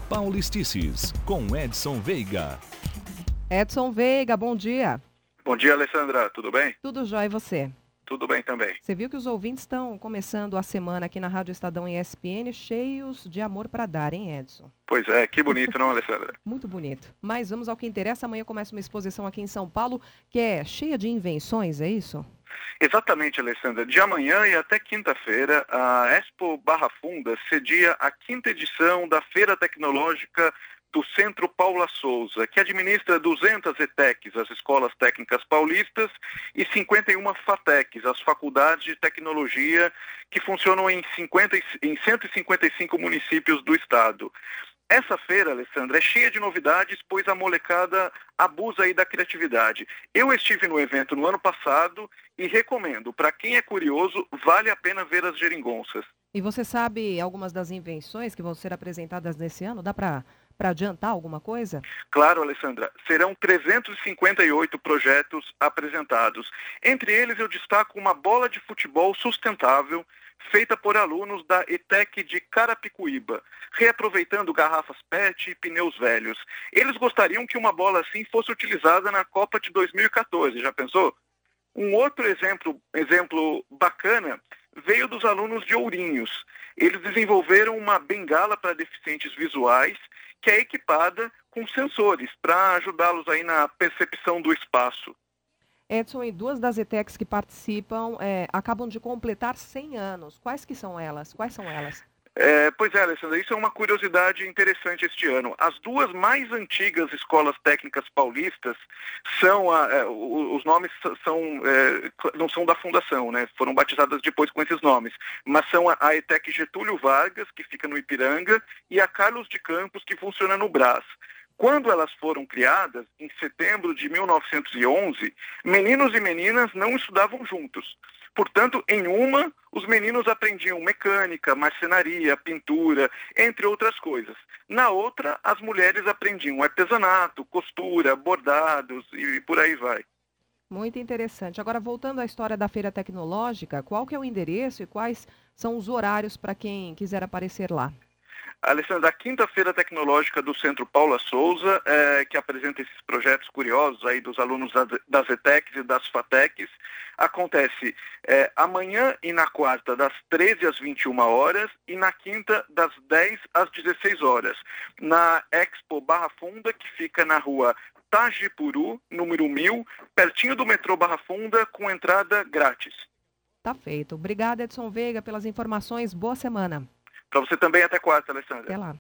Paulistices, com Edson Veiga. Edson Veiga, bom dia. Bom dia, Alessandra. Tudo bem? Tudo jóia e você? Tudo bem também. Você viu que os ouvintes estão começando a semana aqui na Rádio Estadão e ESPN cheios de amor para dar, hein, Edson? Pois é, que bonito, não, Alessandra? Muito bonito. Mas vamos ao que interessa. Amanhã começa uma exposição aqui em São Paulo que é cheia de invenções, é isso? Exatamente, Alessandra. De amanhã e até quinta-feira, a Expo Barra Funda cedia a 5ª edição da Feira Tecnológica do Centro Paula Souza, que administra 200 ETECs, as Escolas Técnicas Paulistas, e 51 FATECs, as Faculdades de Tecnologia, que funcionam em 155 municípios do estado. Essa feira, Alessandra, é cheia de novidades, pois a molecada abusa aí da criatividade. Eu estive no evento no ano passado e recomendo, para quem é curioso, vale a pena ver as geringonças. E você sabe algumas das invenções que vão ser apresentadas nesse ano? Dá para adiantar alguma coisa? Claro, Alessandra. Serão 358 projetos apresentados. Entre eles, eu destaco uma bola de futebol sustentável feita por alunos da ETEC de Carapicuíba, reaproveitando garrafas PET e pneus velhos. Eles gostariam que uma bola assim fosse utilizada na Copa de 2014, já pensou? Um outro exemplo bacana veio dos alunos de Ourinhos. Eles desenvolveram uma bengala para deficientes visuais que é equipada com sensores para ajudá-los aí na percepção do espaço. Edson, e duas das ETECs que participam acabam de completar 100 anos. Quais são elas? Pois é, Alessandra, isso é uma curiosidade interessante este ano. As duas mais antigas escolas técnicas paulistas são, os nomes não são da fundação, né? Foram batizadas depois com esses nomes, mas são a ETEC Getúlio Vargas, que fica no Ipiranga, e a Carlos de Campos, que funciona no Brás. Quando elas foram criadas, em setembro de 1911, meninos e meninas não estudavam juntos. Portanto, em uma, os meninos aprendiam mecânica, marcenaria, pintura, entre outras coisas. Na outra, as mulheres aprendiam artesanato, costura, bordados e por aí vai. Muito interessante. Agora, voltando à história da Feira Tecnológica, qual que é o endereço e quais são os horários para quem quiser aparecer lá? Alessandra, a 5ª Feira Tecnológica do Centro Paula Souza, que apresenta esses projetos curiosos aí dos alunos das ETECs e das FATECs, acontece amanhã e na quarta, das 13 às 21 horas, e na quinta, das 10 às 16 horas, na Expo Barra Funda, que fica na rua Tajipuru, número 1000, pertinho do metrô Barra Funda, com entrada grátis. Tá feito. Obrigada, Edson Veiga, pelas informações. Boa semana. Para você também, até quarta, Alessandra. Até lá.